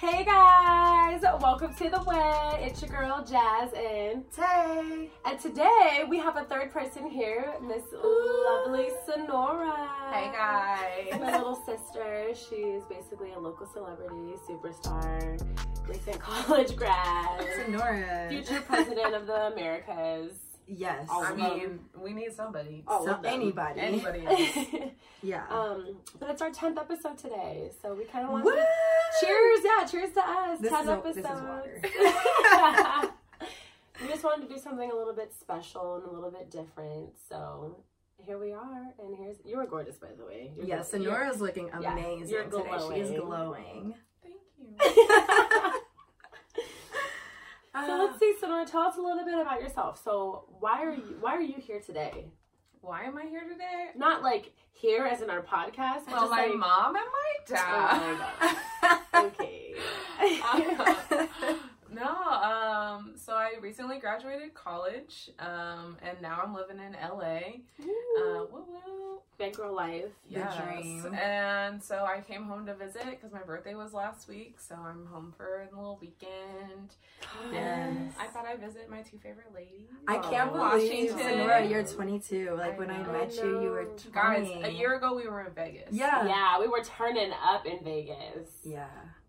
Hey guys, welcome to The Way. It's your girl Jazz and Tay. And today we have a third person here, Miss lovely Sonora. Hey guys. My little sister. She's basically a local celebrity, superstar, recent college grad, Sonora. future president of the Americas. Yes. I mean, we need somebody. Anybody. Anybody else. Yeah. But it's our 10th episode today, so we kind of want Woo! to cheers. Yeah, cheers to us. This 10 is episodes. This is water. We just wanted to do something a little bit special and a little bit different, so here we are. And you were gorgeous, by the way. Yes, Sonora's looking amazing you're today. She is glowing. glowing. Thank you. So let's see, Sonora, tell us a little bit about yourself. So why are you here today? Why am I here today? Not like here as in our podcast, but Well, just my like, mom and my dad. Oh my god. Okay. So I recently graduated college, and now I'm living in LA. Woo-woo. Bankroll life. Yes. dream. And so I came home to visit because my birthday was last week, so I'm home for a little weekend. And Yes. I thought I'd visit my two favorite ladies. I can't believe, Washington. Sonora, you're 22. Like, I when I know. met you, you were 20. Guys, a year ago we were in Vegas. Yeah. Yeah, we were turning up in Vegas. Yeah.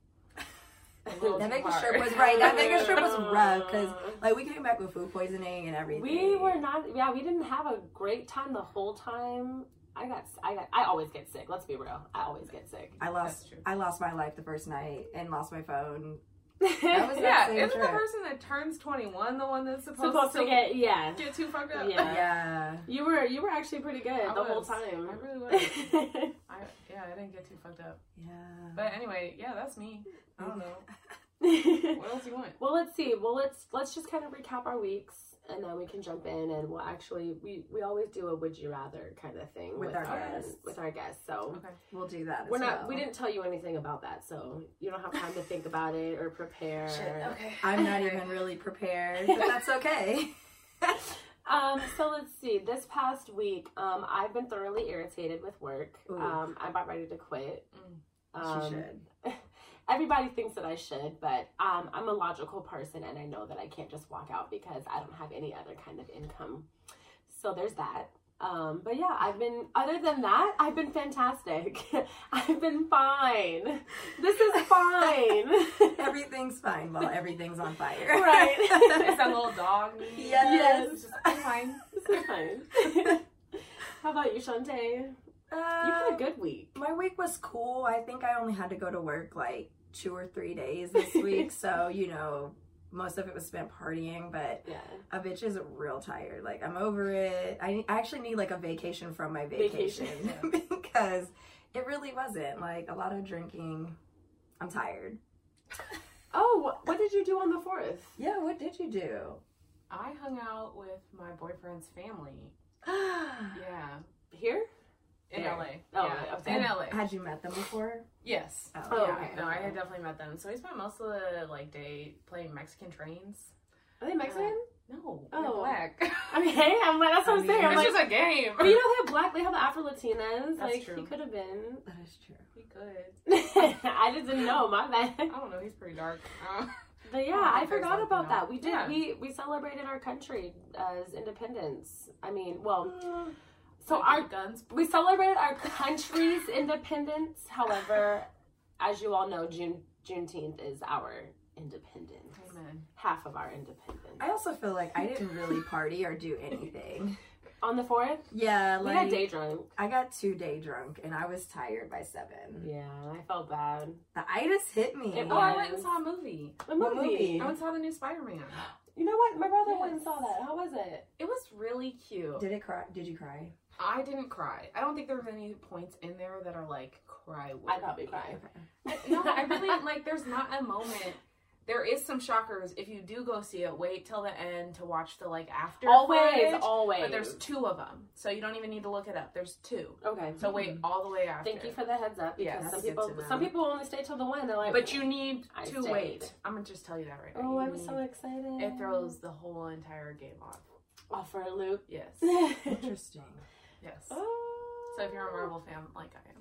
little That too Vegas hard. trip was right. That Vegas trip was rough because, like, we came back with food poisoning and everything. We were not. Yeah, we didn't have a great time the whole time. I always get sick. Let's be real. I always get sick. I That's true. lost my life the first night and lost my phone. That was Yeah, same isn't trip. the person that turns 21 the one that's supposed supposed to get get too fucked up? Yeah. Yeah. You were actually pretty good I the whole was. time. I really was. I didn't get too fucked up. Yeah. But anyway, yeah, that's me. I don't know. What else you want? Well, let's see. Well, let's just kind of recap our weeks, and then we can jump in, and we'll actually we always do a would you rather kind of thing With our guests. With our guests. So Okay. We'll do that. we well. didn't tell you anything about that, so you don't have time to think about it or prepare. Okay. I'm not even really prepared, but that's okay. So let's see. This past week, I've been thoroughly irritated with work. Ooh. I'm about ready to quit. She should. Everybody thinks that I should, but I'm a logical person, and I know that I can't just walk out because I don't have any other kind of income. So there's that. But yeah, other than that, I've been fantastic. I've been fine. This is fine. Everything's fine while everything's on fire. Right. It's that little dog. Yes. It's just, I'm fine. This is fine. How about you, Shantae? You had a good week. My week was cool. I think I only had to go to work like 2 or 3 days this week. So, most of it was spent partying, but Yeah. a bitch is real tired. Like, I'm over it. I actually need like a vacation from my vacation. Because it really wasn't like a lot of drinking. I'm tired. Oh, what did you do on the 4th? Yeah, what did you do? I hung out with my boyfriend's family. Yeah. Here? In There. LA. Oh, Yeah. okay. In LA. Had you met them before? Yes. Oh, Yeah. okay. No, I had definitely met them. So we spent most of the day playing Mexican trains. Are they Mexican? No, Oh. they're black. Okay, I'm like, that's what I'm saying. I'm It's like, just a game. but you know they have black, they have Afro Latinas. That's Like true. he could have been. That is true. He could. I just didn't know. My bad. I don't know. He's pretty dark. But yeah, I I think there's forgot something about that. else. We did. Yeah. We celebrated our country as independence. I mean, well, So so our guns. we celebrated our country's independence. However, as you all know, Juneteenth is our independence. Amen. Half of our independence. I also feel like I didn't really party or do anything. On the 4th, Yeah, we like got day drunk. I got 2 day drunk and I was tired by 7. Yeah, I felt bad. The itis hit me. It Oh, I went was. and saw a movie. The What movie. movie? I went and saw the new Spider-Man. You know what? My brother Yes. went and saw that. How was it? It was really cute. Did it cry? Did you cry? I didn't cry. I don't think there was any points in there that are like cry worthy. I'd probably cry. No, I really like. There's not a moment. There is some shockers. If you do go see it, wait till the end to watch the like after. footage, Always. But there's 2 of them, so you don't even need to look it up. There's 2. Okay. So wait all the way after. Thank you for the heads up. Because Yeah, some that's good people, to know. some people only stay till the one. They're like, But you need I to stayed. wait. I'm gonna just tell you that right now. oh, You I'm so need- excited. It throws the whole entire game off. off for a loop. Yes. Interesting. Yes. Oh. So if you're a Marvel fan like I am.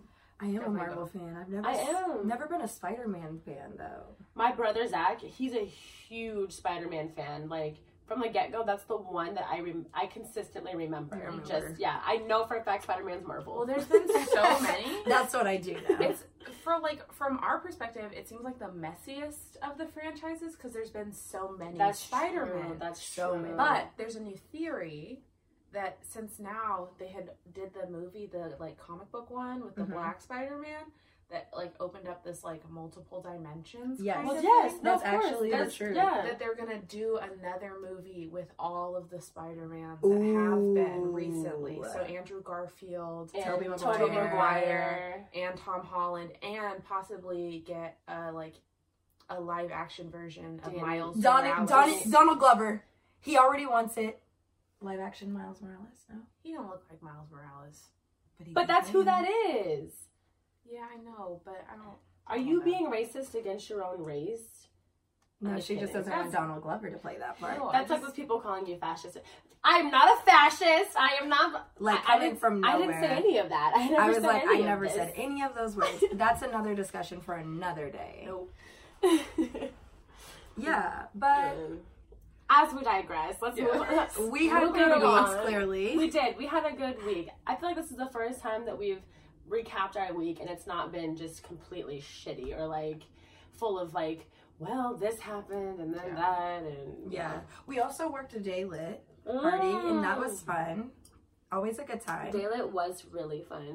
I am Definitely a Marvel go. fan. I am. never been a Spider-Man fan though. My brother Zach, he's a huge Spider-Man fan. Like from the get-go, that's the one that I consistently remember. You remember. Just I know for a fact Spider-Man's Marvel. Well, there's been so many. That's what I do now. It's from our perspective, it seems like the messiest of the franchises because there's been so many Spider-Man. True. That's So true. many. But there's a new theory that since now they did the movie, the like comic book one with the Mhm. Black Spider-Man, that like opened up this like multiple dimensions. Yes. kind Well, of yes, thing, no, That's of course. actually the That's- truth. Yeah. that they're gonna do another movie with all of the Spider-Mans that have been recently. Ooh. So Andrew Garfield, And Tobey Tobey Maguire. Maguire. and Tom Holland, and possibly get a live action version of Danny- Miles Donald Morales. Glover. He already wants it. Live action Miles Morales. No, He don't look like Miles Morales. But that's who that is. Yeah, I know, but I don't. Are you being racist against your own race? No, I'm she just kidding. doesn't want Donald Glover to play that part. No, That's I like just- with people calling you fascist. I'm not a fascist. I am not. Like I coming didn't- from I nowhere. didn't say any of that. I never I was said like, any I of never this. said any of those words. That's another discussion for another day. Nope. Yeah, but As we digress, let's Yeah. move on. we had Moving good weeks, on. clearly. We did. We had a good week. I feel like this is the first time that we've recapped our week and it's not been just completely shitty or like full of like, well, this happened and then that and Yeah. We also worked a day lit party and that was fun. Always a good time. Daylit was really fun.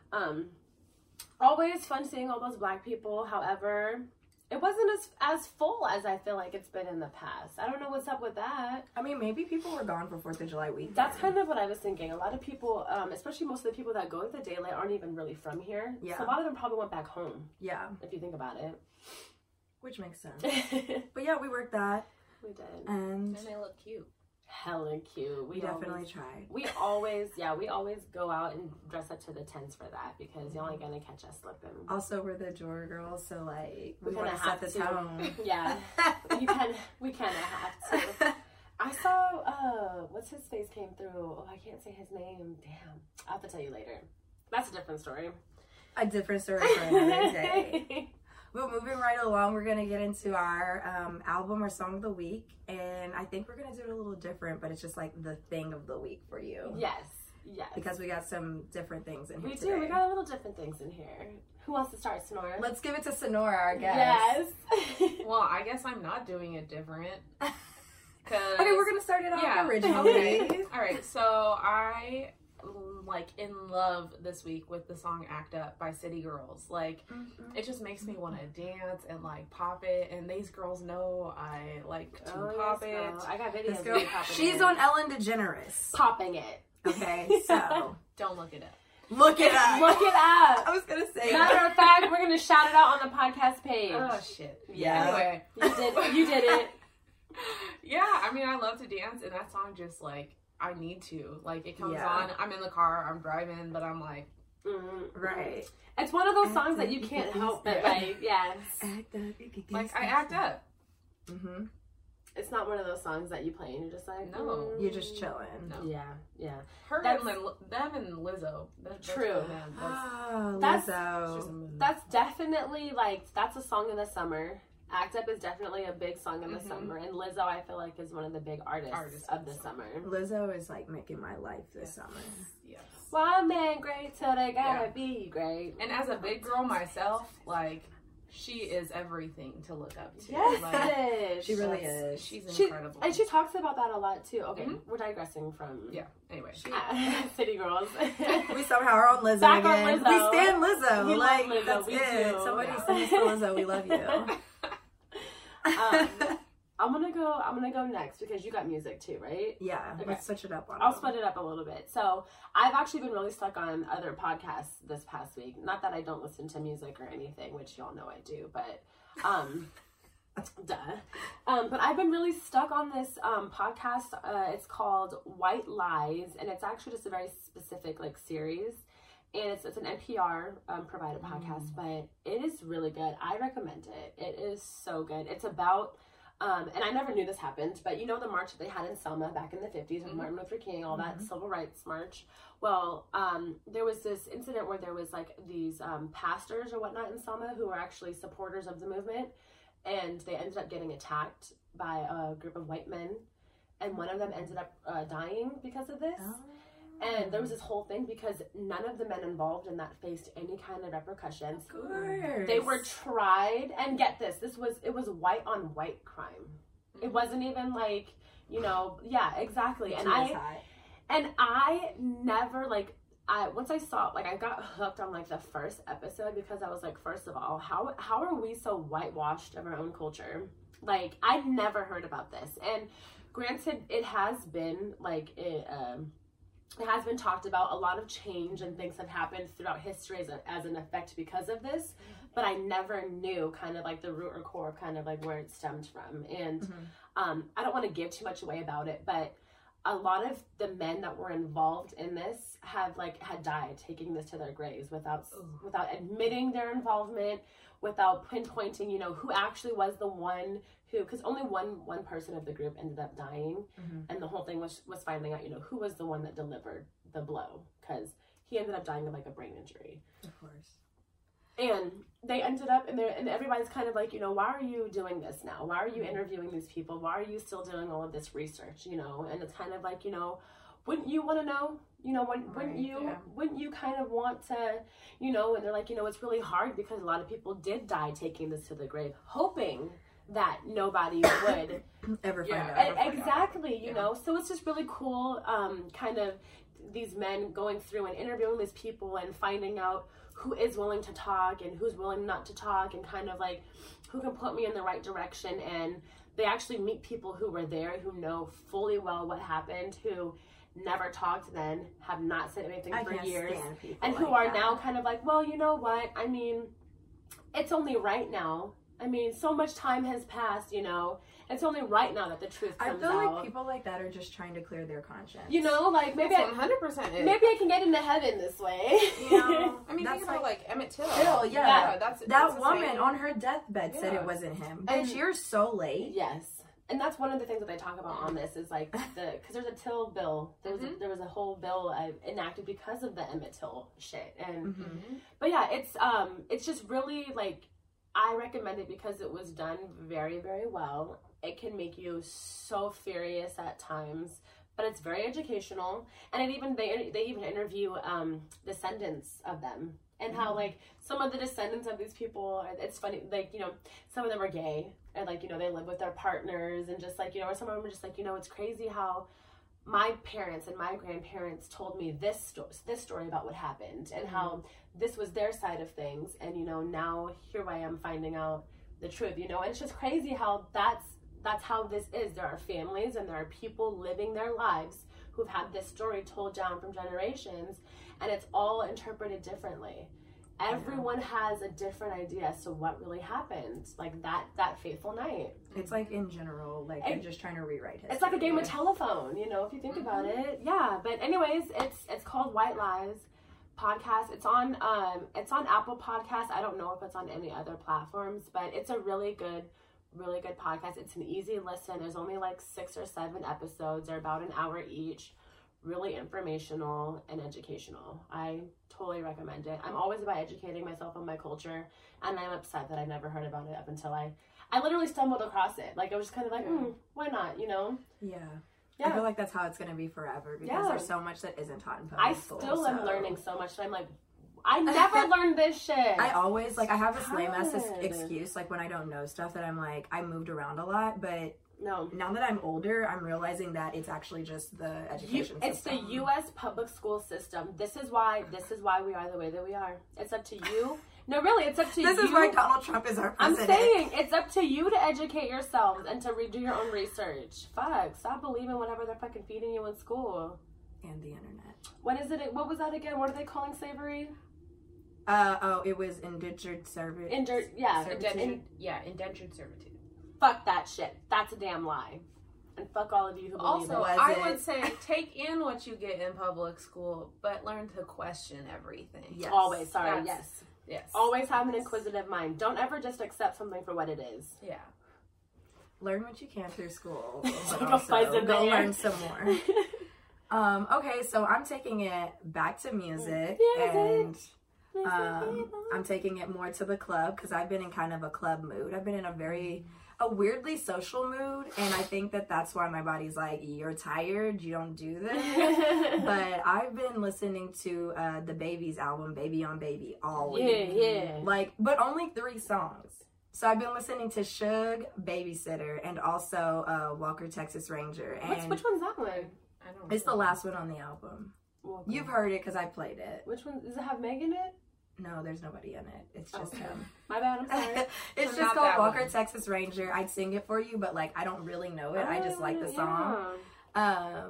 Always fun seeing all those black people. However, it wasn't as full as I feel like it's been in the past. I don't know what's up with that. I mean, maybe people were gone for 4th of July weekend. That's kind of what I was thinking. A lot of people, especially most of the people that go to the Daylit, aren't even really from here. Yeah. So a lot of them probably went back home, Yeah, if you think about it. which makes sense. We But yeah, we worked that did. and And they look cute. Hella cute. we definitely tried. We always go out and dress up to the tens for that because you're only gonna catch us slipping. Also, we're the Jor girls, so like we We want to kinda set the have to. tone. Yeah, we kind of have to. I saw what's his face came through. Oh, I can't say his name. Damn, I'll have to tell you later. That's a different story. A different story for another day. But moving right along, we're gonna get into our album or song of the week, and I think we're gonna do it a little different, but it's just like the thing of the week for you. Yes. Because we got some different things in here We today. do. We got a little different things in here. Who wants to start, Sonora? Let's give it to Sonora, our guest. Yes. Well, I guess I'm not doing it different. Okay, we're gonna start it off Yeah. originally. Okay. All right. So I like in love this week with the song "Act Up" by City Girls. Like, it just makes me want to dance and like pop it. And these girls know I like to pop yes, it. girl. I got videos This of girl, you popping she's it. on Ellen DeGeneres. Popping it. Okay, so Don't look it up. look it up. Look it up. I was gonna say. Matter of fact, we're gonna shout it out on the podcast page. Oh shit. Yeah. Anyway. You did it. Yeah, I mean, I love to dance, and that song just like I need to. Like, it comes Yeah. on. I'm in the car. I'm driving, but I'm like, Right. It's one of those songs that you can't help but like, yes. Act up. You can like I act up. Mm-hmm. It's not one of those songs that you play and you're just like, No. You're just chilling. No. Yeah. Her That's- and them and Lizzo. That's True. really them. Oh, That's- Lizzo. She's a movie. That's definitely like, that's a song in the summer. Act Up is definitely a big song in the Mhm. summer. And Lizzo, I feel like, is one of the big artists of the summer. Lizzo is like making my life this summer. Yes. One man great till they gotta Yeah. be great. And as a big girl myself, like, she is everything to look up to. Yes, Like, it is. She really that's- is. She's She- incredible. And she talks about that a lot too. Okay, Mhm. we're digressing from Yeah. Anyway. City Girls. We somehow are on Lizzo Back on again. Lizzo. We stand Lizzo. We love like Lizzo. that's We it. do. Somebody Yeah. send us to Lizzo. We love you. I'm gonna go next because you got music too, right? Yeah, Okay. let's switch it up on. I'll them. split it up a little bit. So I've actually been really stuck on other podcasts this past week. Not that I don't listen to music or anything, which y'all know I do, but duh. But I've been really stuck on this podcast. It's called White Lies, and it's actually just a very specific like series. And it's an NPR provided podcast, but it is really good. I recommend it. It is so good. It's about And I never knew this happened, but you know the march that they had in Selma back in the 50s with Martin Luther King, all that civil rights march. Well, there was this incident where there was like these pastors or whatnot in Selma who were actually supporters of the movement, and they ended up getting attacked by a group of white men, and one of them ended up dying because of this. And there was this whole thing because none of the men involved in that faced any kind of repercussions. Of course. They were tried, and get this, it was white on white crime. It wasn't even like, you know, yeah, exactly. And I never, like, once I saw, like, I got hooked on like the first episode because I was like, first of all, how are we so whitewashed of our own culture? Like, I'd never heard about this. And granted, it has been like it has been talked about. A lot of change and things have happened throughout history as an effect because of this, but I never knew kind of like the root or core of kind of like where it stemmed from. And I don't want to give too much away about it, but a lot of the men that were involved in this had died taking this to their graves without admitting their involvement, without pinpointing, you know, who actually was the one who, because only one person of the group ended up dying, and the whole thing was finding out, you know, who was the one that delivered the blow, because he ended up dying of like a brain injury. Of course. And they ended up in there, and everybody's kind of like, you know, why are you doing this now? Why are you interviewing these people? Why are you still doing all of this research, you know? And it's kind of like, you know, wouldn't you want to know? You know, wouldn't you kind of want to, you know? And they're like, you know, it's really hard because a lot of people did die taking this to the grave, hoping that nobody would ever find out. Exactly, you know? So it's just really cool, kind of these men going through and interviewing these people and finding out who is willing to talk and who's willing not to talk, and kind of like who can put me in the right direction. And they actually meet people who were there, who know fully well what happened, who never talked then, have not said anything for years, and who are now kind of like, well, you know what, I mean, it's only right now. I mean, so much time has passed, you know. It's only right now that the truth comes out. I feel like people like that are just trying to clear their conscience. You know, like maybe 100% maybe I can get into heaven this way. You know, I mean, think about like Emmett Till. That's woman on her deathbed said it wasn't him. And you're so late. Yes. And that's one of the things that they talk about on this is like because there's a Till bill. There was a whole bill enacted because of the Emmett Till shit. And but yeah, it's just really like, I recommend it because it was done very, very well. It can make you so furious at times, but it's very educational. And they even interview descendants of them, and how like some of the descendants of these people, it's funny, like, you know, some of them are gay, and like, you know, they live with their partners, and just like, you know, or some of them are just like, you know, it's crazy how my parents and my grandparents told me this story about what happened, and how this was their side of things, and you know, now here I am finding out the truth, you know. And it's just crazy how that's how this is. There are families and there are people living their lives who've had this story told down from generations, and it's all interpreted differently. Everyone has a different idea as to what really happened, like that fateful night. It's like, in general, like, they're just trying to rewrite history. It's like a game of telephone, you know, if you think about it. Yeah, but anyways, it's called White Lies Podcast. It's on Apple Podcasts. I don't know if it's on any other platforms, but it's a really good podcast. It's an easy listen. There's only like 6 or 7 episodes. They're about an hour each. Really informational and educational. I totally recommend it. I'm always about educating myself on my culture, and I'm upset that I never heard about it up until I literally stumbled across it. Like, I was just kind of like, why not, you know? Yeah. I feel like that's how it's going to be forever, because there's so much that isn't taught in public school. I still am learning so much, and I'm like, I never learned this shit. I always, like, I have this lame-ass excuse, like, when I don't know stuff, that I'm like, I moved around a lot, but no. Now that I'm older, I'm realizing that it's actually just the education system. It's the U.S. public school system. This is why we are the way that we are. It's up to you. No, really, it's up to you. This is why Donald Trump is our president. I'm saying, it's up to you to educate yourselves and to redo your own research. Fuck, stop believing whatever they're fucking feeding you in school. And the internet. What is it? What was that again? What are they calling slavery? It was indentured servitude. Indentured servitude. Fuck that shit. That's a damn lie. And fuck all of you who believe it. Also, I would say take in what you get in public school, but learn to question everything. Yes. Always. Sorry. Yes. Yes. Always have an inquisitive mind. Don't ever just accept something for what it is. Yeah. learn what you can through school, but Go also find some go there. learn some more. Okay, so I'm taking it back to music, and I'm taking it more to the club because I've been in kind of a club mood. I've been in a weirdly social mood, and I think that that's why my body's like, you're tired, you don't do this. But I've been listening to the Baby's album, Baby on Baby, all week. Yeah. Like, but only 3 songs. So I've been listening to Suge, Babysitter, and also Walker Texas Ranger. And Which one's that one? I don't it's the last one on the album. Walker. You've heard it because I played it. Which one? Does it have Meg in it? No, there's nobody in it. It's just Okay. him. My bad, I'm sorry. It's So just not called that Walker one. Texas Ranger. I'd sing it for you, but like I don't really know it. I just like the song. Yeah.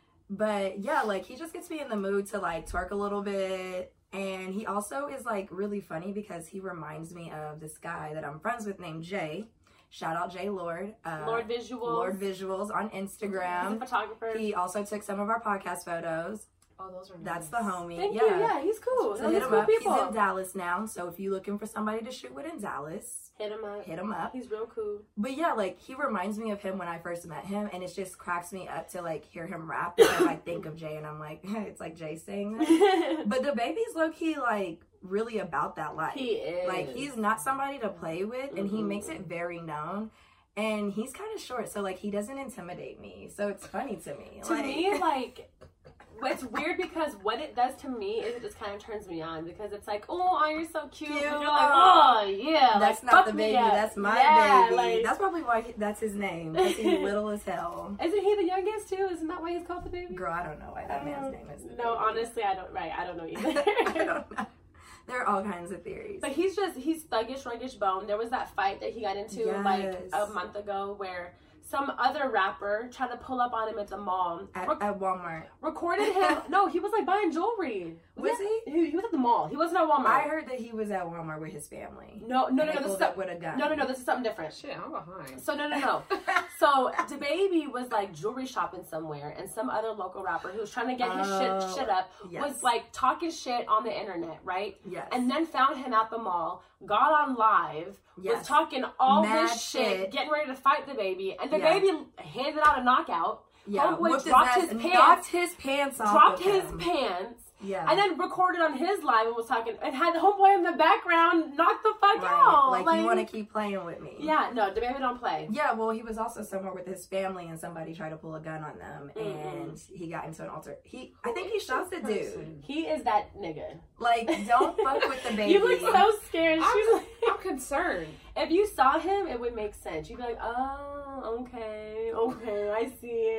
But yeah, like he just gets me in the mood to like twerk a little bit. And he also is like really funny because he reminds me of this guy that I'm friends with named Jay. Shout out Jay Lord. Lord Visuals. Lord Visuals on He's Instagram. a photographer. He also took some of our podcast photos. Oh, those are nice. That's the homie. Thank yeah. you. Yeah, he's cool. So Those hit are him cool up. people. He's in Dallas now. So if you're looking for somebody to shoot with in Dallas, Hit him up. hit him up. He's real cool. But yeah, like he reminds me of him when I first met him, and it just cracks me up to like hear him rap because I think of Jay and I'm like, it's like Jay saying that. But the Baby's low key like really about that life. He is. Like he's not somebody to play with, and he Mhm. makes it very known. And he's kind of short, so like he doesn't intimidate me. So it's funny to me. To me, like, it's weird because what it does to me is it just kind of turns me on because it's like, oh, you're so cute. Cute. And you're like, oh, yeah. that's like, not fuck the me baby. up. That's my Yeah, baby. like- That's probably why that's his name. Because he's little as hell. Isn't he the youngest too? Isn't that why he's called the baby? Girl, I don't know why that man's name is. The No, Baby. honestly, I don't. Right, I don't know either. I don't know. There are all kinds of theories. But he's thuggish, ruggish bone. There was that fight that he got into like Yes. a month ago where some other rapper tried to pull up on him at the mall. At Walmart. Recorded him. No, he was like buying jewelry. Was He was at the mall. He wasn't at Walmart. I heard that he was at Walmart with his family. No. And they This is pulled up with a gun. no. This is something different. Shit, I'm behind. So no. So the baby was like jewelry shopping somewhere, and some other local rapper who was trying to get his shit up yes. was like talking shit on the internet, right? Yes. And then found him at the mall, got on live, Yes. was talking all Mad this shit, shit. getting ready to fight the baby, and the Yeah. baby handed out a knockout. yeah, Homeboy whooped dropped ass his and pants. knocked his pants off. dropped of his him. pants, Yeah. and then recorded on his live and was talking, and had the homeboy in the background knock the fuck right. out. Like you want to keep playing with me. Yeah, no, the baby don't play. Yeah, well, he was also somewhere with his family, and somebody tried to pull a gun on them, Mm-mm. and he got into an I think he shot the dude. He is that nigga. Like, don't fuck with the baby. You look so scared. She's like, I'm concerned. if you saw him, it would make sense. You'd be like, oh, okay, I see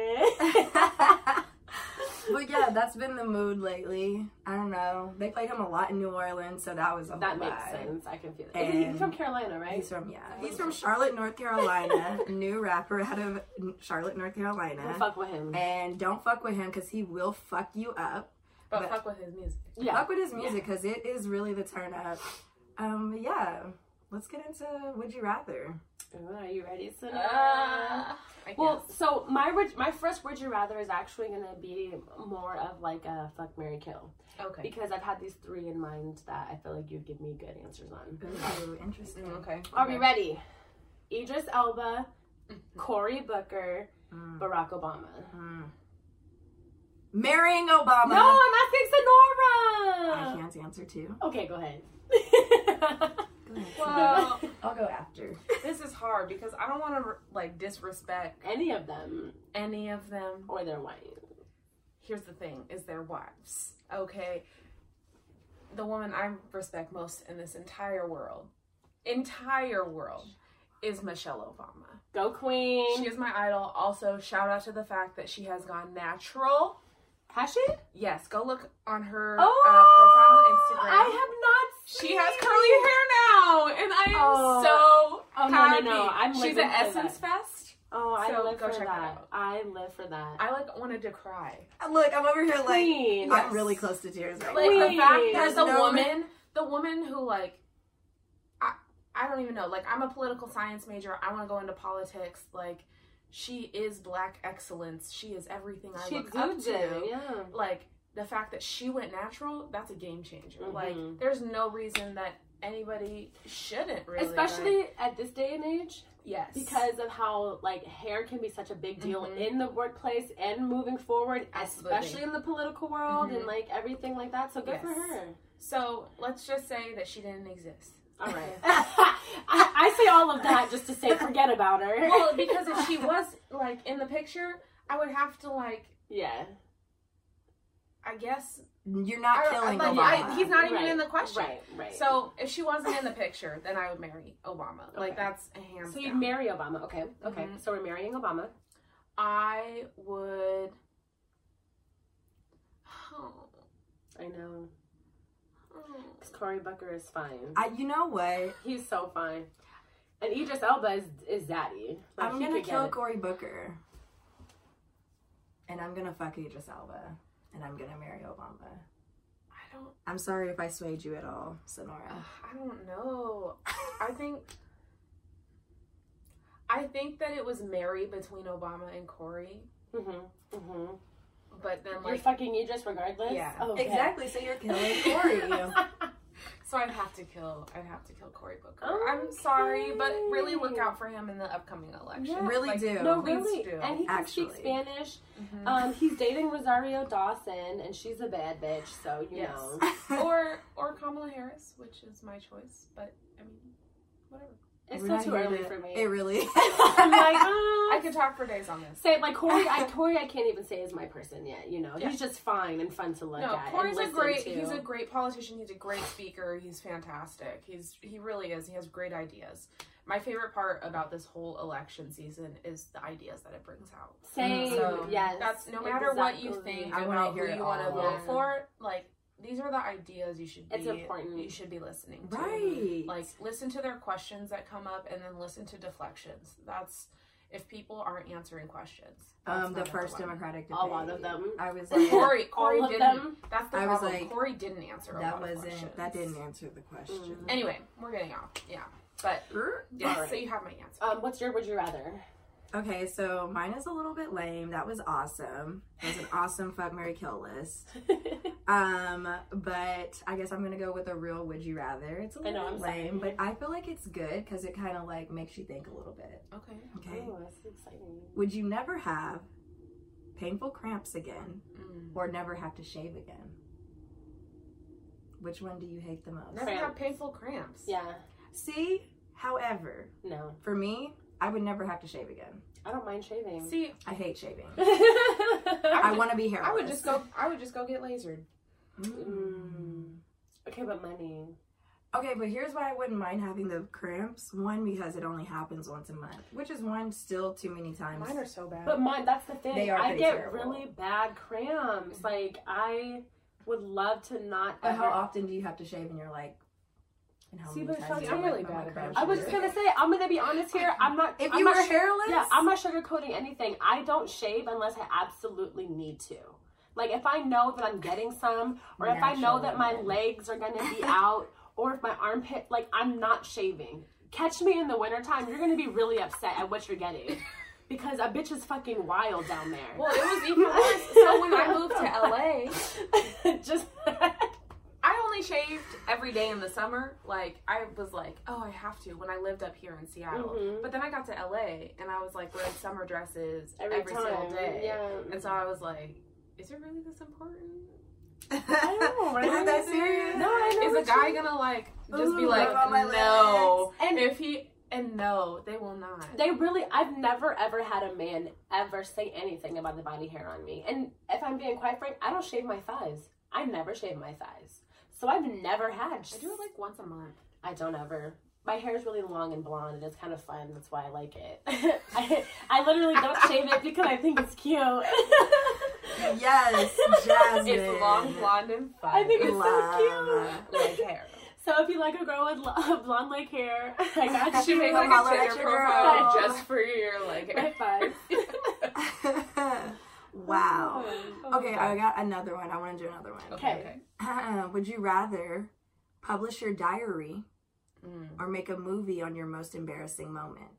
it. But yeah, that's been the mood lately. I don't know. They played him a lot in New Orleans, so that was a That whole makes vibe. sense. I can feel it. And He's from Carolina, right? He's from Charlotte, North Carolina. New rapper out of Charlotte, North Carolina. Don't fuck with him. And don't fuck with him because he will fuck you up. But fuck with his music. Yeah. Fuck with his music because it is really the turn up. But yeah, let's get into Would You Rather. Ooh, are you ready, Sonata? Well, so my first Would You Rather is actually going to be more of like a fuck, marry, kill. okay. Because I've had these 3 in mind that I feel like you'd give me good answers on. Ooh, interesting. Okay. Are we ready? Idris Elba, Cory Booker, Mm. Barack Obama. Marrying Obama. No, I'm asking Sonora. I can't answer too. Okay, go ahead. Go ahead. Well, I'll go after. this is hard because I don't want to like disrespect Any of them any of them. or their wife. Here's the thing: is their wives. Okay. The woman I respect most in this entire world, is Michelle Obama. Go Queen. She is my idol. Also, shout out to the fact that she has gone natural. Has she? Yes, go look on her Oh, profile on Instagram. I have not seen She has curly hair now, and I am so Oh, happy. no. I'm She's living at for Essence that. Fest. Oh, I So live go for check it that. out. I live for that. I like wanted to cry. Look, I'm over here like Queen. I'm really close to tears right Like now. the fact that There's the no woman who like, I don't even know. Like, I'm a political science major. I want to go into politics. Like, she is Black excellence. She is everything I She look up exudes to. it, yeah. Like, the fact that she went natural, that's a game changer. Mm-hmm. Like, there's no reason that anybody shouldn't really. Especially at this day and age. Yes. Because of how, like, hair can be such a big deal Mm-hmm. in the workplace and moving forward, Absolutely. especially in the political world Mm-hmm. and, like, everything like that. So good for her. So, let's just say that she didn't exist. All right. I say all of that just to say forget about her. Well, because if she was, like, in the picture, I would have to, like, yeah. I guess. You're not killing like, Obama. he's not even Right. in the question. Right. So, if she wasn't in the picture, then I would marry Obama. Like, that's a hands So down. you'd marry Obama. Okay. Mhm. So we're marrying Obama. I would. I know. Because Cory Booker is fine. You know what? He's so fine. And Idris Elba is daddy. Like, I'm he gonna could get kill it. Cory Booker. And I'm gonna fuck Idris Elba. And I'm gonna marry Obama. I'm sorry if I swayed you at all, Sonora. I don't know. I think that it was married between Obama and Cory. But then, You're like, fucking Idris regardless? Yeah. Oh, okay. Exactly, so you're killing Cory. so I'd have to kill Cory Booker. Okay. I'm sorry, but really look out for him in the upcoming election. Yeah. Really Like, do. No, Please really. do. And he can Actually. speak Spanish. Mhm. He's dating Rosario Dawson, and she's a bad bitch, so you Yes. know. or Kamala Harris, which is my choice. But I mean, whatever. It's We're still not too here early to- for me. It really is. I'm like, I could talk for days on this. say like Cory. I can't even say is my person yet. You know, Yeah. he's just fine and fun to look No, at. Cory's and he's a great politician. He's a great speaker. He's fantastic. He really is. He has great ideas. My favorite part about this whole election season is the ideas that it brings out. Same. So yes. that's no matter what you Exactly. think I wanna about who hear it you want to all. vote Yeah. for. Like, these are the ideas you should be. It's important. You should be listening to. Right. Like, listen to their questions that come up, and then listen to deflections. That's if people aren't answering questions. That's The not first a dilemma. Democratic A debate. lot of them. I was like, Cory All of didn't. them. That's the I was problem. like, Cory didn't answer a lot of questions. that didn't answer the question. Anyway, we're getting off. Yeah, but yeah. All right. So you have my answer. What's your would you rather? Okay, so mine is a little bit lame. That was awesome. It was an awesome fuck, marry, kill list. But I guess I'm gonna go with a real would you rather. It's a little I'm lame, sorry. but I feel like it's good because it kind of like makes you think a little bit. Okay. Okay. Oh, that's exciting. Would you never have painful cramps again, Mm. or never have to shave again? Which one do you hate the most? Never have Cramps. painful cramps. Yeah. See, however, No. for me, I would never have to shave again. I don't mind shaving. See, I hate shaving. I I would want to be hairless. I would just go get lasered. Okay, but money. Okay, but here's why I wouldn't mind having the cramps. One, because it only happens once a month, which is one still too many times. Mine are so bad. But mine, that's the thing. They are I pretty get terrible. really bad cramps. Like, I would love to not. But how ever- often do you have to shave? And you're like, and how See, many but times? fuck, do I'm you really like, bad my about cramps I was should just do? gonna say, I'm gonna be honest here. I'm not. If I'm you not were su- hairless, Yeah, I'm not sugarcoating anything. I don't shave unless I absolutely need to. Like, if I know that I'm getting some, or if I know that my Naturally. legs are gonna be out, or if my armpit, like, I'm not shaving. Catch me in the wintertime, you're gonna be really upset at what you're getting. Because a bitch is fucking wild down there. well, it was even worse. So when I moved to LA, Just I only shaved every day in the summer. Like, I was like, oh, I have to when I lived up here in Seattle. Mhm. But then I got to LA and I was like wearing summer dresses every every single time. day. Yeah. And so I was like, is it really this important? know, right? Is it that serious? No, I know. Is a what guy you- gonna like just be Ooh, like, look on my no? And- if he no, they will not. They really, I've never ever had a man ever say anything about the body hair on me. And if I'm being quite frank, I don't shave my thighs. I never shave my thighs. So I've never had. I do it like once a month. I don't ever. My hair is really long and blonde, and it's kind of fun. That's why I like it. I literally don't shave it because I think it's cute. Yes, Jasmine. It's long, blonde, and fun. I think it's Love. so cute. like hair. So if you like a girl with blonde like hair, I got She you. made like Holler a at Tinder your profile girl. just for your like hair. My thighs. Wow. Oh, Okay, I got another one. I want to do another one. Okay. Would you rather publish your diary Mm. or make a movie on your most embarrassing moment?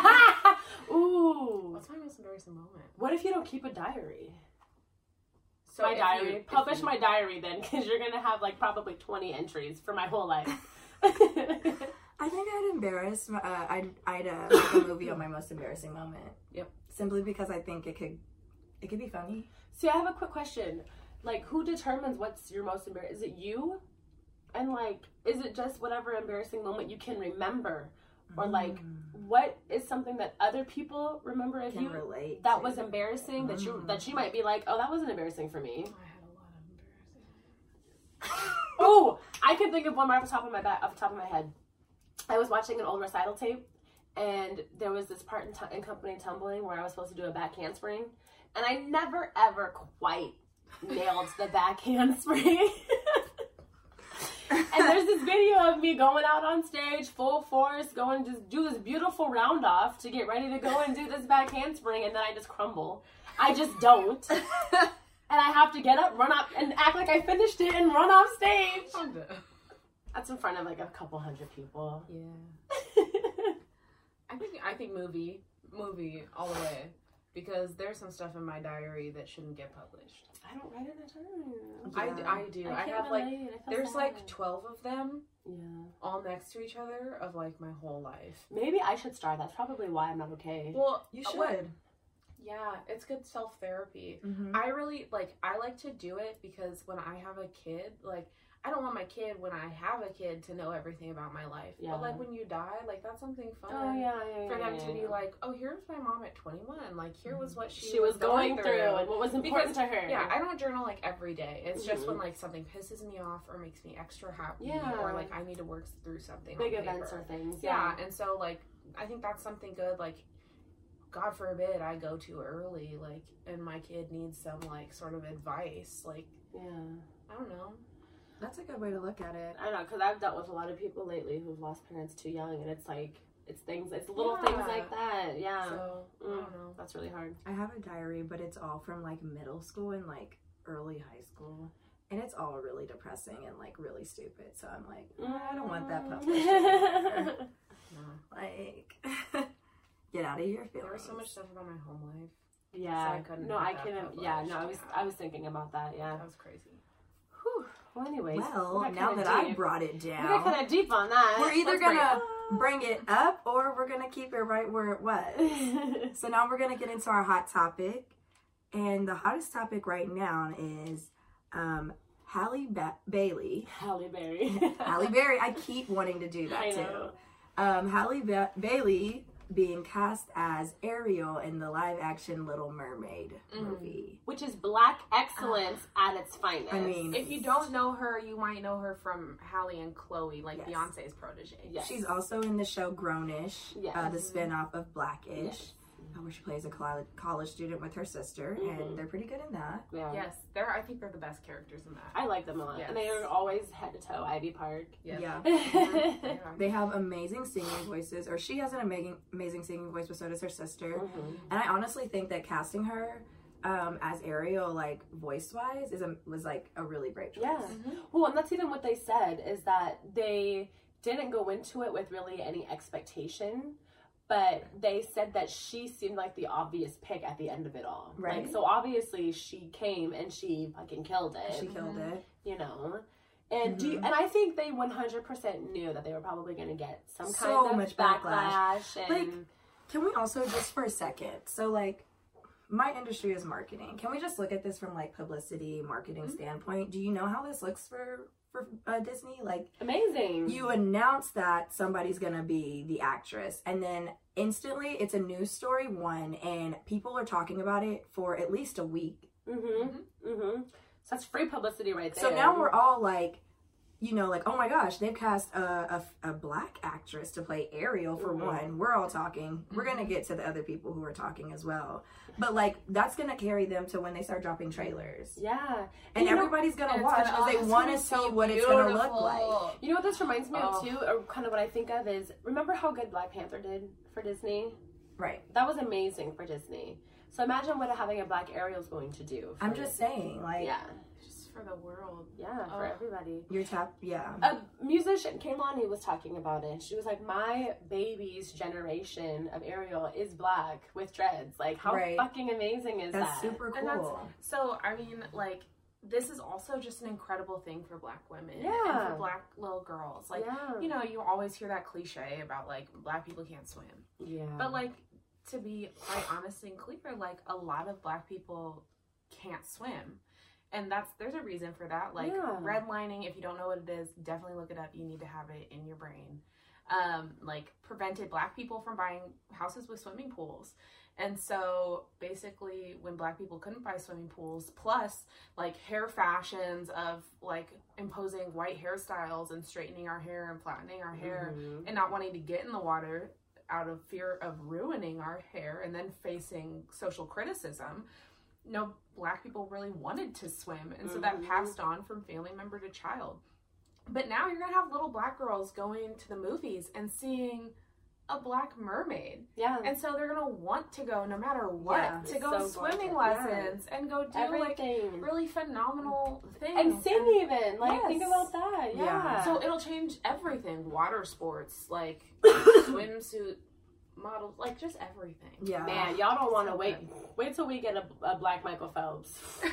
Ooh. What's my most embarrassing moment? What if you don't keep a diary? So my if diary. you- Publish if you- my diary then, because you're gonna have like probably 20 entries for my whole life. I think I'd embarrass. I'd make a movie on my most embarrassing moment. Yep. Simply because I think it could be funny. See, I have a quick question. Like, who determines what's your most embarrassing? Is it you? And like, is it just whatever embarrassing moment you can remember, or like, what is something that other people remember of Can you relate. that to. was embarrassing that you might be like, oh, that wasn't embarrassing for me. I had a lot of embarrassing. Oh, I can think of one right off the top of my head. I was watching an old recital tape, and there was this part in Company Tumbling where I was supposed to do a back handspring, and I never ever quite nailed the back handspring. And there's this video of me going out on stage full force, going to just do this beautiful round off to get ready to go and do this back handspring, and then I just crumble. I just don't. And I have to get up, run up, and act like I finished it and run off stage. That's in front of like a couple hundred people. Yeah. I think movie all the way, because there's some stuff in my diary that shouldn't get published. I don't write in a diary. Yeah. I do. I can't have like relate. I feel there's sad. like 12 of them Yeah. all next to each other of like my whole life. Maybe I should start. That's probably why I'm not okay. Well, You should. yeah, it's good self-therapy. Mm-hmm. I like to do it because when I have a kid, like, I don't want my kid when I have a kid to know everything about my life. Yeah. But like when you die, like that's something fun. Oh yeah. For them to be like, oh, here's my mom at 21. Like, here was what she was going through and what was important to her. Yeah, I don't journal like every day. It's just when like something pisses me off or makes me extra happy, Yeah. or like I need to work through something. Big on events paper. or things. Yeah, and so like I think that's something good. Like, God forbid I go too early, like, and my kid needs some like sort of advice. Like, Yeah. I don't know. That's a good way to look at it. I know, because I've dealt with a lot of people lately who've lost parents too young, and it's like, it's little Yeah. things like that. Yeah. So I don't know. That's really hard. I have a diary, but it's all from like middle school and like early high school. And it's all really depressing and like really stupid. So I'm like, I don't want that published. No. Like, get out of your feelings. There was so much stuff about my home life. Yeah. So I couldn't no, have I that couldn't. published. Yeah. No, Yeah. I was thinking about that. Yeah. That was crazy. Whew. Well, anyways. Well, we got now kinda that I deep. brought it We got down, kind of deep on that. we're either Let's break gonna it. bring it up or we're gonna keep it right where it was. So now we're gonna get into our hot topic, and the hottest topic right now is Halle Bailey. Halle Berry. Halle Berry. I keep wanting to do that I too. know. Halle Bailey being cast as Ariel in the live-action Little Mermaid movie. Which is black excellence at its finest. I mean, If you don't know her, you might know her from Halle and Chloe, like Yes. Beyonce's protege. Yes. She's also in the show Grownish, Yes. the spin-off of Blackish, Yes. where she plays a college student with her sister, and they're pretty good in that. Yeah. Yes, I think they're the best characters in that. I like them a lot. Yes. And they are always head to toe Ivy Park. Yes. Yeah. They are. They have amazing singing voices, or she has an amazing singing voice, but so does her sister. Mhm. And I honestly think that casting her as Ariel, like voice-wise, was like a really great choice. Yeah. Well, and that's even what they said, is that they didn't go into it with really any expectation, but they said that she seemed like the obvious pick at the end of it all. Right. Like, so obviously she came and she fucking killed it. She killed it. You know? And and I think they 100% knew that they were probably going to get some kind So of much backlash. And Like, can we also just for a second, so like my industry is marketing. Can we just look at this from like publicity, marketing standpoint? Do you know how this looks for Disney? Like, amazing. you announce that somebody's gonna be the actress, and then instantly it's a news story, and people are talking about it for at least a week. So that's free publicity right there. So now we're all like, you know, like, oh my gosh, they've cast a black actress to play Ariel for one. We're all talking. We're going to get to the other people who are talking as well. But, like, that's going to carry them to when they start dropping trailers. Yeah. And everybody's going to watch because they want to see what it's going to look like. You know what this reminds me of, too? Or kind of what I think of is, remember how good Black Panther did for Disney? Right. That was amazing for Disney. So imagine what having a black Ariel's going to do. I'm just saying, like, Yeah. for the world. Yeah, for everybody. Your top, yeah. A musician, Kehlani, was talking about it. She was like, my baby's generation of Ariel is black with dreads. Like, how fucking amazing is that? That's super cool. So, I mean, like, this is also just an incredible thing for black women and for black little girls. Like, you know, you always hear that cliche about, like, black people can't swim. Yeah. But, like, to be quite honest and clear, like, a lot of black people can't swim. And there's a reason for that. Like, redlining, if you don't know what it is, definitely look it up. You need to have it in your brain. Like, prevented black people from buying houses with swimming pools. And so basically when black people couldn't buy swimming pools, plus like hair fashions of like imposing white hairstyles and straightening our hair and flattening our hair and not wanting to get in the water out of fear of ruining our hair and then facing social criticism, no black people really wanted to swim. And so that passed on from family member to child. But now you're going to have little black girls going to the movies and seeing a black mermaid. Yeah. And so they're gonna want to go no matter what to go swimming lessons and go do like really phenomenal things. And sing even. Like think about that. Yeah. So it'll change everything. Water sports, like swimsuit models, like just everything. Yeah. Man, y'all don't wanna wait till we get a black Michael Phelps.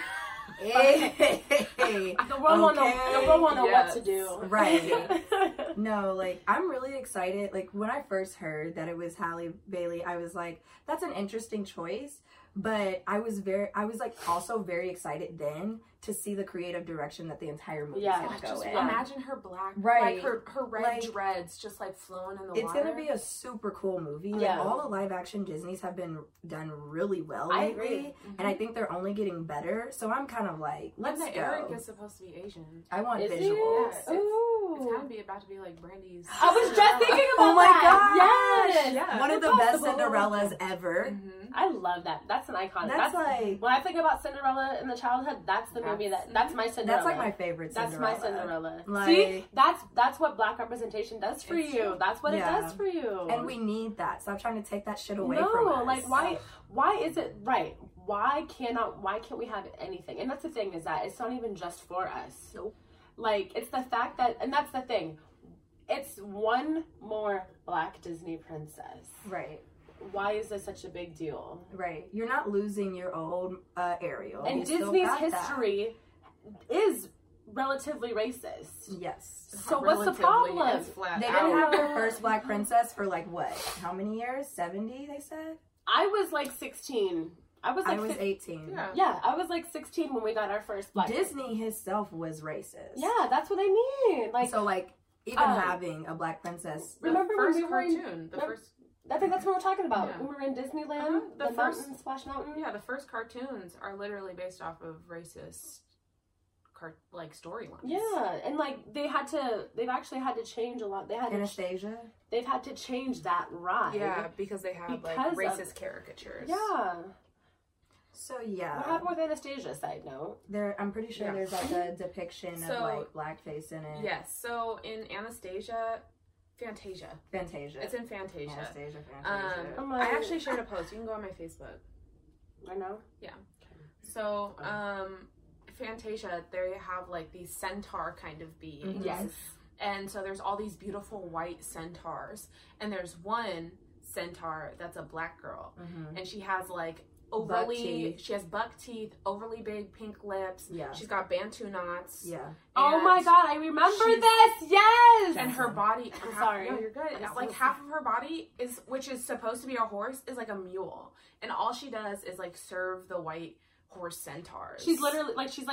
Hey. The world won't know what to do. Right. No, like, I'm really excited. Like, when I first heard that it was Halle Bailey, I was like, that's an interesting choice. But I was like also very excited then to see the creative direction that the entire movie is gonna go in. Imagine her black, like her red dreads just like flowing in the water. It's gonna be a super cool movie. Yeah. Like, all the live action Disneys have been done really well lately. I agree. And I think they're only getting better. So I'm kind of like, let's go. Eric is supposed to be Asian. I want visuals. Yes, it's kind of about to be like Brandy's. I was just thinking about that. Yes. Yeah. One of the best Cinderellas ever. I love that. That's an icon. That's like, when I think about Cinderella in the childhood, that's the movie that's my Cinderella. That's like my favorite Cinderella. That's my Cinderella. Like, see, that's what black representation does for you. That's what it does for you. And we need that. Stop trying to take that shit away from us. Like why is it right? Why can't we have anything? And that's the thing, is that it's not even just for us. Nope. Like, it's the fact that, and that's the thing, it's one more black Disney princess. Right. Why is this such a big deal? Right. You're not losing your old Ariel. And Disney's history is relatively racist. Yes. So what's the problem? They didn't have their first black princess for like what? How many years? 70, they said? I was like 16. I was 18. Yeah, I was like 16 when we got our first black. Disney himself was racist. Yeah, that's what I mean. Like, so like even having a black princess. Remember the first cartoon? I think that's what we're talking about. Yeah. When we were in Disneyland, the first mountain, Splash Mountain. Yeah, the first cartoons are literally based off of racist, storylines. Yeah, and like they've actually had to change a lot. Anastasia. They've had to change that ride. Yeah, because they have racist caricatures. Yeah. So yeah. What happened with Anastasia? Side note. I'm pretty sure there's like a depiction of like blackface in it. Yes. So in Fantasia. It's in Fantasia. Fantasia. I actually shared a post. You can go on my Facebook. I know. Yeah. So, Fantasia, they have like these centaur kind of beings. Yes. And so there's all these beautiful white centaurs, and there's one centaur that's a black girl, and she has like she has buck teeth, overly big pink lips. Yeah. She's got Bantu knots. Yeah. Oh my God, I remember this. Yes. And her body. I'm sorry. No, you're good. Like half of her body which is supposed to be a horse, is like a mule, and all she does is like serve the white horse centaurs. She's literally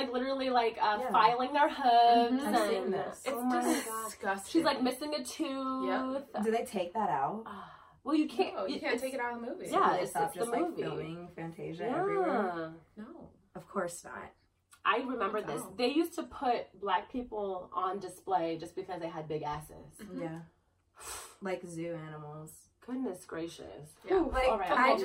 filing their hooves. I've seen this. It's disgusting. She's like missing a tooth. Yep. Do they take that out? Well, you can't. No, you can't take it out of the movie. Yeah, it's just the movie. Filming Fantasia everywhere. No, of course not. I remember this. They used to put black people on display just because they had big asses. Yeah, like zoo animals. Goodness gracious. Yeah. Like, I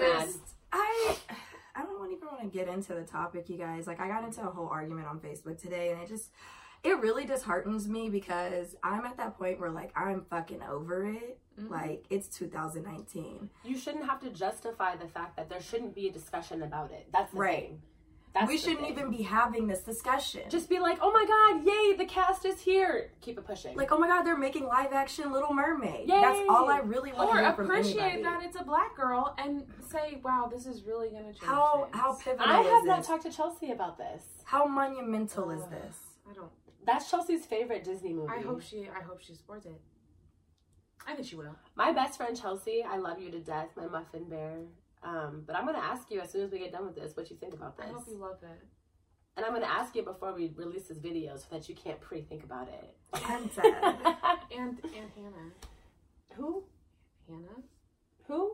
don't even want to get into the topic, you guys. Like, I got into a whole argument on Facebook today, and it really disheartens me because I'm at that point where like I'm fucking over it. Like, it's 2019. You shouldn't have to justify the fact that there shouldn't be a discussion about it. That's the thing. we shouldn't even be having this discussion. Just be like, oh my God, yay, the cast is here. Keep it pushing. Like, oh my God, they're making live action Little Mermaid. Yay. That's all I really want to hear from anybody. Or appreciate that it's a black girl and say, wow, this is really going to change How pivotal I is have not this? talked to Chelsea about this. How monumental is this? I don't. That's Chelsea's favorite Disney movie. I hope she supports it. I think she will. My best friend Chelsea, I love you to death, my muffin bear. But I'm gonna ask you as soon as we get done with this what you think about this. I hope you love it. And I'm gonna ask you before we release this video so that you can't pre-think about it. I'm sad. And Hannah. Who? Hannah? Who?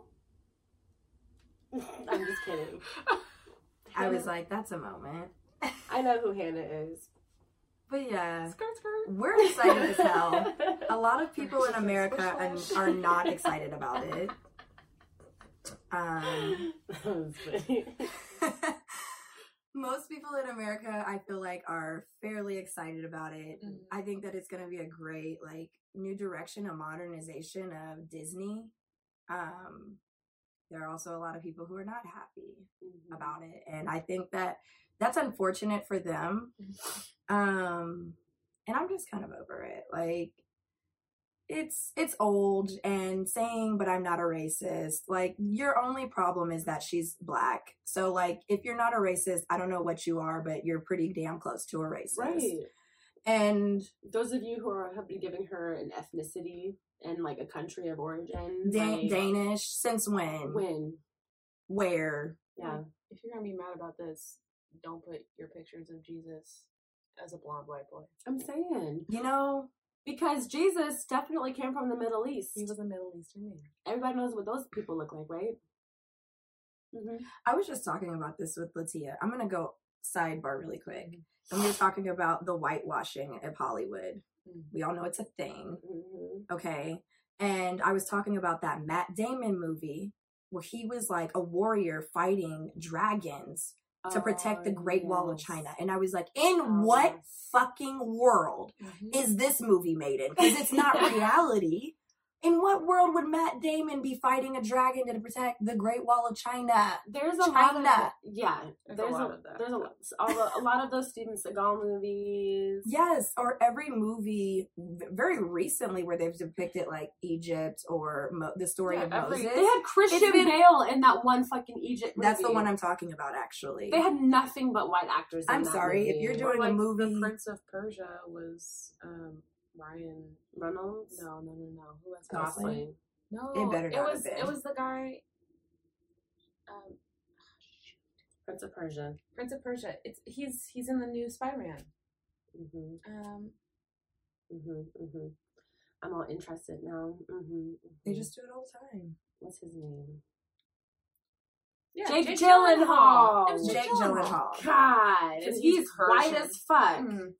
I'm just kidding. I was like, that's a moment. I know who Hannah is. But yeah, Skirt, skirt. we're excited as hell. A lot of people in America are not excited about it. Most people in America, I feel like, are fairly excited about it. Mm-hmm. I think that it's going to be a great, like, new direction, a modernization of Disney. There are also a lot of people who are not happy about it, and I think that that's unfortunate for them. And I'm just kind of over it. Like, it's old, and saying, but I'm not a racist. Like, your only problem is that she's black. So, like, if you're not a racist, I don't know what you are, but you're pretty damn close to a racist. Right. And those of you who have been giving her an ethnicity and, like, a country of origin. Danish, since when? When? Where? Yeah. If you're going to be mad about this, don't put your pictures of Jesus as a blonde white boy. I'm saying. You know, because Jesus definitely came from the Middle East. He was a Middle Eastern man. Everybody knows what those people look like, right? I was just talking about this with Latia. I'm going to go sidebar really quick. And we were talking about the whitewashing of Hollywood. We all know it's a thing. Okay. And I was talking about that Matt Damon movie where he was like a warrior fighting dragons to protect the Great Wall of China. And I was like, in what fucking world is this movie made in? Because it's not reality. In what world would Matt Damon be fighting a dragon to protect the Great Wall of China? There's a lot of that. Yeah. There's a lot of that. There's a lot of those Steven Seagal movies. Yes, or every movie very recently where they've depicted like Egypt or the story of Moses. They had Christian Bale in that one fucking Egypt movie. That's the one I'm talking about, actually. They had nothing but white actors in I'm that sorry, movie. if you're doing a movie... The Prince of Persia was... Ryan Reynolds? No. Who was Gosling? No, it better not have been. It was the guy. Prince of Persia. Prince of Persia. He's in the new Spider-Man. I'm all interested now. They just do it all the time. What's his name? Yeah, Jake Gyllenhaal. It was Jake Gyllenhaal. God, he's white as fuck.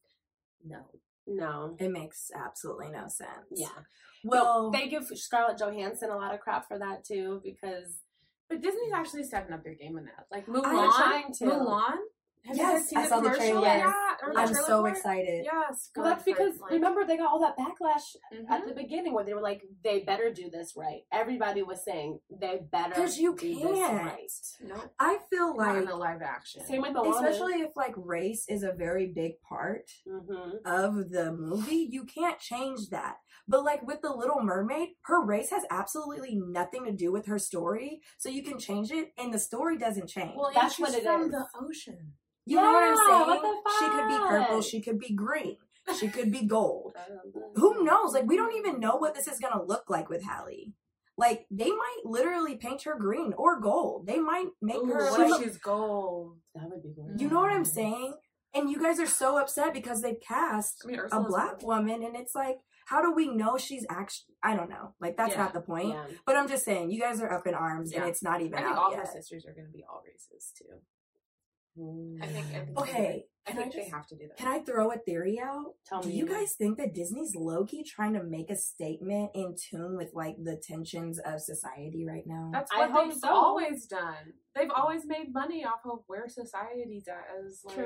No. It makes absolutely no sense. Yeah. Well, they give Scarlett Johansson a lot of crap for that too, because... But Disney's actually stepping up their game in that. Like They're Mulan. trying to. Mulan? Have you guys seen I saw the commercial? trailer. Yeah, or the I'm trailer so for it? excited. Yes. Well, that's because, remember, they got all that backlash at Mhm. the beginning where they were like, they better do this right. Everybody was saying, they better 'Cause you do can't. this right. No, I feel not in like, the live action. Same with Moana. especially if like race is a very big part of the movie, you can't change that. But like with The Little Mermaid, her race has absolutely nothing to do with her story, so you can change it, and the story doesn't change. Well, That's she's what it from is. the ocean. You know what I'm saying? what the She could be purple, fuck? she could be green, she could be gold. Who knows? Like, we don't even know what this is gonna look like with Halle. Like, they might literally paint her green or gold. They might make her What like, if she's gold? That would be good. you know what I'm saying? And you guys are so upset because they've cast I mean, a Ursula's black woman, and it's like, how do we know she's actually? I don't know. Like, that's not the point. Yeah. But I'm just saying, you guys are up in arms, and Yeah. it's not even I think out all yet. her sisters are going to be all races too. I think Okay, I can I think they just- have to do that. Can I throw a theory out? Tell Do me. you guys think that Disney's low-key trying to make a statement in tune with like the tensions of society right now? That's I what hope they've so. always done. They've always made money off of where society's at. As like, True.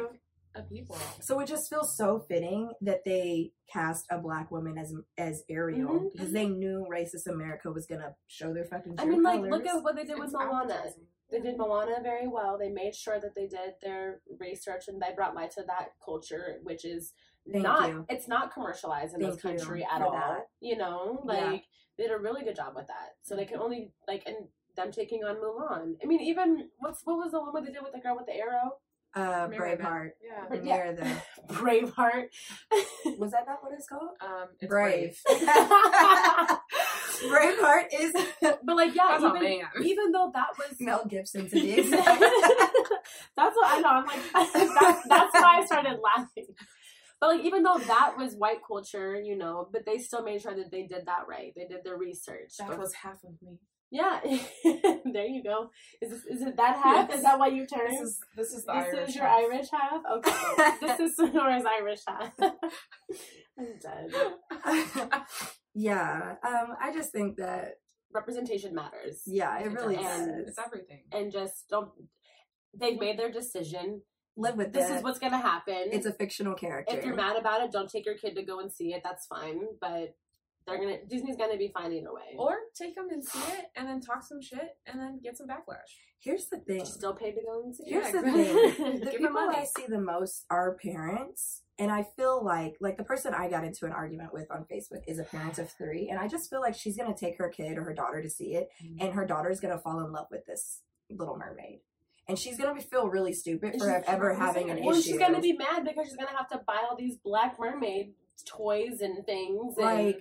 of people. So it just feels so fitting that they cast a black woman as Ariel because they knew racist America was gonna show their fucking true colors. Look at what they did with Moana. advertising. They did Moana very well. They made sure that they did their research and they brought light to that culture, which is it's not commercialized in this country at all. That. You know, they did a really good job with that. So they can only and them taking on Mulan. I mean, even what was the one where they did with the girl with the arrow? Braveheart. Yeah. Braveheart. Was that not what it's called? It's Brave. Braveheart is. But even though that was Mel Gibson to be exact. That's what I know. I'm like, that's why I started laughing. But even though that was white culture, you know, but they still made sure that they did that right. They did their research. That was half of me. Yeah, there you go. Is it that half? Yes. Is that why you turned? This is the Irish. This is your Irish half. Okay, this is Sonora's Irish half. I'm dead. Yeah, I just think that representation matters. Yeah, it really does. It's everything. And just don't. They've made their decision. Live with this. Is what's gonna happen. It's a fictional character. If you're mad about it, don't take your kid to go and see it. That's fine, but. Disney's gonna be fine either way. Or take them and see it, and then talk some shit, and then get some backlash. Here's the thing: still paid to go and see it. Here's the thing: the people I see the most are parents, and I feel like the person I got into an argument with on Facebook is a parent of 3, and I just feel like she's gonna take her kid or her daughter to see it, and her daughter's gonna fall in love with this Little Mermaid. And she's gonna feel really stupid for ever having an issue. Well, she's gonna be mad because she's gonna have to buy all these Black Mermaid toys and things.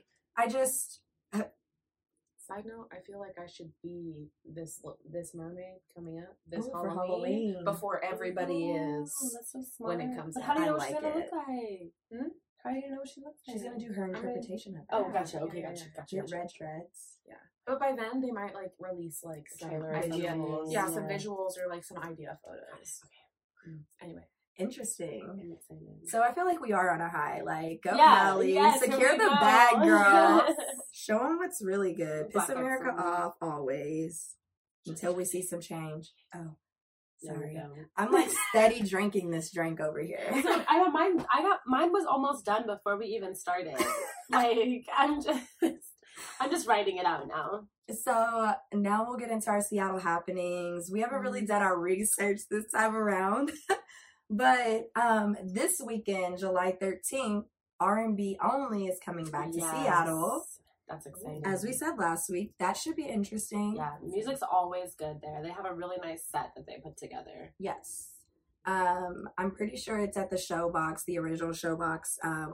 Side note, I feel like I should be this mermaid coming up this Halloween before everybody is. That's so smart. When it comes out. How do you know what she's gonna look like? How do you know what she looks like? She's gonna do her interpretation of it. Oh, gotcha. Okay, gotcha. Get red dreads. Yeah. But by then they might release some idea. Some visuals or some idea photos. Okay. Anyway. Interesting. So I feel like we are on a high. Go Hallie, secure the bag, girl. Show them what's really good. Piss America off always until we see some change. Oh, sorry. I'm steady drinking this drink over here. I got mine. Mine was almost done before we even started. I'm just writing it out now. So now we'll get into our Seattle happenings. We haven't really done our research this time around. But this weekend, July 13th, R&B Only is coming back to Seattle. That's exciting. As we said last week, that should be interesting. Yeah, music's always good there. They have a really nice set that they put together. Yes. I'm pretty sure it's at the Showbox, the original Showbox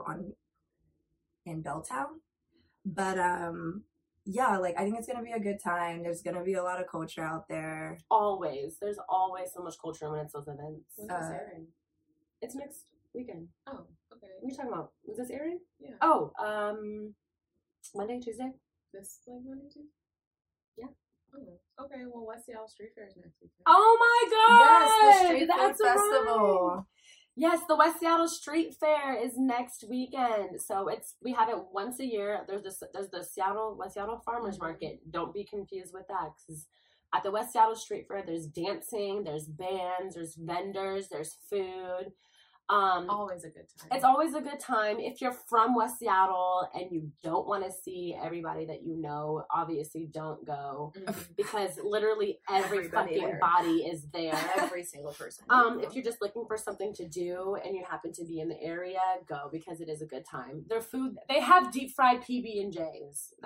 in Belltown. But I think it's gonna be a good time. There's gonna be a lot of culture out there. Always. There's always so much culture when it's those events. When's this airing? It's next weekend. Oh, okay. What are you talking about? Was this airing? Yeah. Oh, Monday, Tuesday? This Monday, Tuesday? Yeah. Oh, okay. Well, West Seattle Street Fair is next weekend. Oh my god! Yes, the Street Food Festival. Right. Yes, the West Seattle Street Fair is next weekend. So we have it once a year. There's the West Seattle Farmers Market. Don't be confused with that, because at the West Seattle Street Fair, there's dancing, there's bands, there's vendors, there's food. Always a good time. It's always a good time. If you're from West Seattle and you don't want to see everybody that you know, obviously don't go, because literally every fucking body is there. Every single person. If you're just looking for something to do and you happen to be in the area, go, because it is a good time. Their food, they have deep fried PB&Js.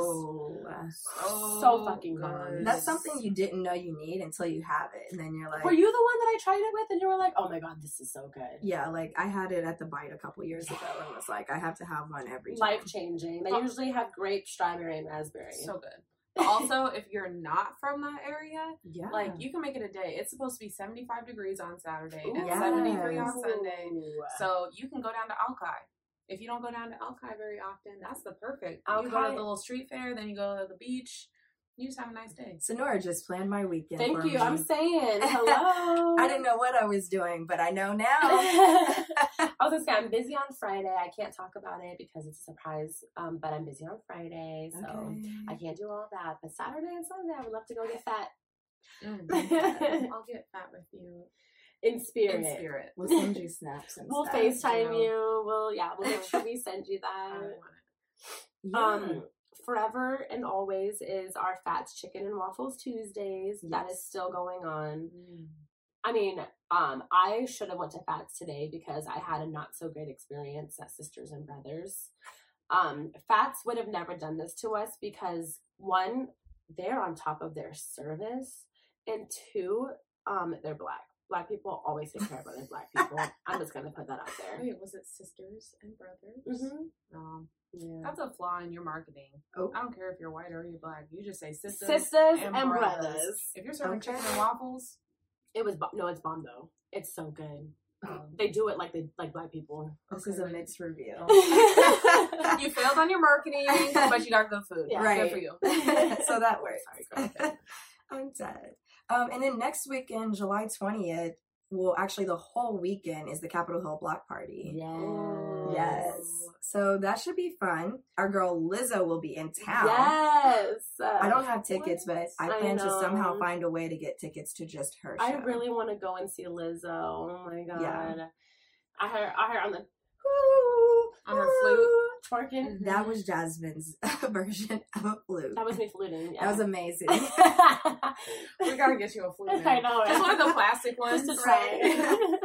So fucking good. That's something you didn't know you need until you have it, and then you're like, were you the one that I tried it with and you were like, oh my god, this is so good? Yeah, I had it at the Bite a couple years ago and was like, I have to have one every time. Life-changing. They usually have grape, strawberry, and raspberry. So good. Also, if you're not from that area, you can make it a day. It's supposed to be 75 degrees on Saturday and 73 on Sunday. So you can go down to Alki. If you don't go down to Alki very often, that's the perfect. You go to the little street fair, then you go to the beach. You just have a nice day. Sonora just planned my weekend. Thank you. I'm saying hello. I didn't know what I was doing, but I know now. I was gonna say I'm busy on Friday. I can't talk about it because it's a surprise. But I'm busy on Friday, so I can't do all that. But Saturday and Sunday, I would love to go get fat. I'll get fat with you. in spirit. In spirit. We'll send you snaps and We'll stuff. FaceTime you. We'll make sure we send you I that. want it. Forever and always is our Fats Chicken and Waffles Tuesdays. Yes. That is still going on. I mean, I should have went to Fats today because I had a not so great experience at Sisters and Brothers. Fats would have never done this to us because one, they're on top of their service, and two, they're black. Black people always take care of other black people. I'm just gonna put that out there. Wait, was it Sisters and Brothers? Mm-hmm. Yeah. That's a flaw in your marketing. Oh. I don't care if you're white or you're black. You just say sisters, Sisters and brothers. If you're serving Okay. chicken and waffles, It was no, it's bomb though. It's so good. Oh. They do it like black people. This is a mixed review. you failed on your marketing, but you got good food. Yeah. Right. Good for you. So that works. Sorry, go ahead. I'm dead. And then next weekend, July 20th, well, actually the whole weekend is the Capitol Hill Block Party. Yes. So that should be fun. Our girl Lizzo will be in town. Yes. I don't have tickets, What? but I I plan to know. somehow find a way to get tickets to just her show. I really want to go and see Lizzo. Oh my god. Yeah. I heard on the On her flute. twerking. That was Jasmine's version of a flute. That was me fluting. Yeah. That was amazing. We gotta get you a flute. I know. Just one of the plastic ones. Just to try.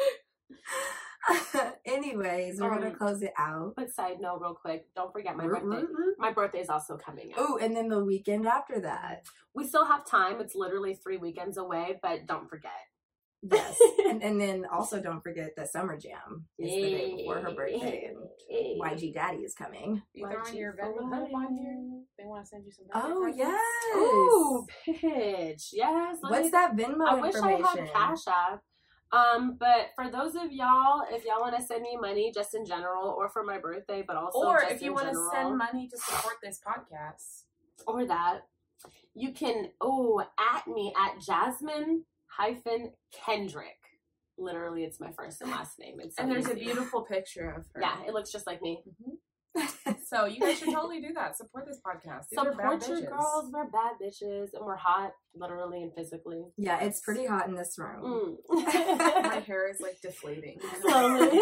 Anyways, we're gonna close it out. But side note, real quick, don't forget my birthday. My birthday is also coming up. Oh, and then the weekend after that. We still have time. It's literally 3 weekends away, but don't forget. Yes. and then also don't forget that Summer Jam is the day before her birthday, and YG Daddy is coming. You throwing your Venmo help on here? They want to send you some birthday Oh, presents? yes. Ooh, pitch. Yes. What's that Venmo I wish I information? had Cash App. But for those of y'all, if y'all want to send me money just in general, or for my birthday, but also Or just if you in want to general, send money to support this podcast. or that, you can at me at Jasmine-Kendrick. Literally, it's my first and last name. It's so And there's a easy. beautiful picture of her. Yeah, it looks just like me. So you guys should totally do that. Support this podcast. These are bad Support your bitches. girls. We're bad bitches, and we're hot, literally and physically. Yeah, it's pretty hot in this room. My hair is like deflating. Slowly.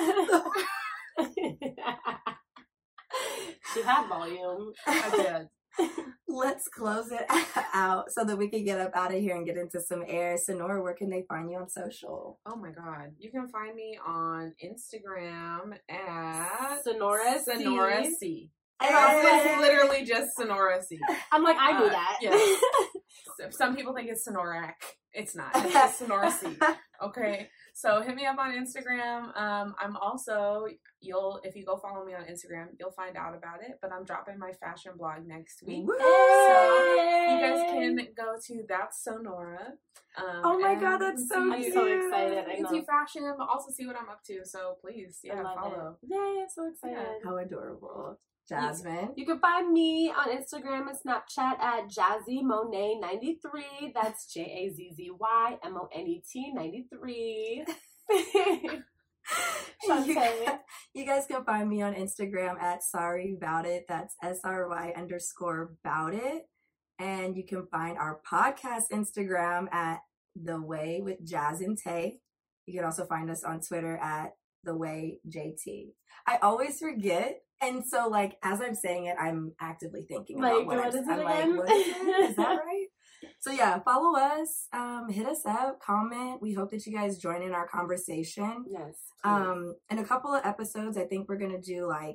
She had volume. I did. Let's close it out so that we can get up out of here and get into some air. Sonora, where can they find you on social? Oh my god. You can find me on Instagram at Sonora C. And It's literally just Sonora C. I'm like, I knew that. Yes. Some people think it's Sonorak. It's not. It's just Sonora C. Okay. So hit me up on Instagram. I'm also, if you go follow me on Instagram, you'll find out about it. But I'm dropping my fashion blog next week. Woo! So you guys can go to That's Sonora. Oh my God, that's so I'm so excited. I You know. can see fashion, but also see what I'm up to. So please, I love follow. it. Yay, I'm so excited. Yeah. How adorable. Jasmine. You can find me on Instagram and Snapchat at JazzyMonet93. That's JAZZYMONET 93. You guys can find me on Instagram at Sorry About It. That's SRY_bout it. And you can find our podcast Instagram at The Way with Jazz and Tay. You can also find us on Twitter at The Way JT. I always forget. And so, like, as I'm saying it, I'm actively thinking about what what is it I'm like, again? what is it? Is that right? So, yeah, follow us, hit us up, comment. We hope that you guys join in our conversation. Yes. In a couple of episodes, I think we're going to do, like,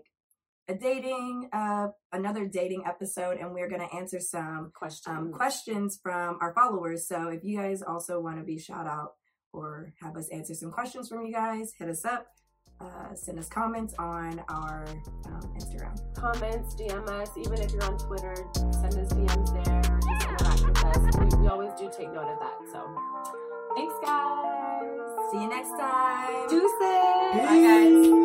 another dating episode, and we're going to answer some questions from our followers. So, if you guys also want to be shout out or have us answer some questions from you guys, hit us up. Send us comments on our Instagram. Comments, DM us, even if you're on Twitter, send us DMs there, just interact with us. We always do take note of that. So, thanks, guys. See you next time. Deuces. Bye, guys.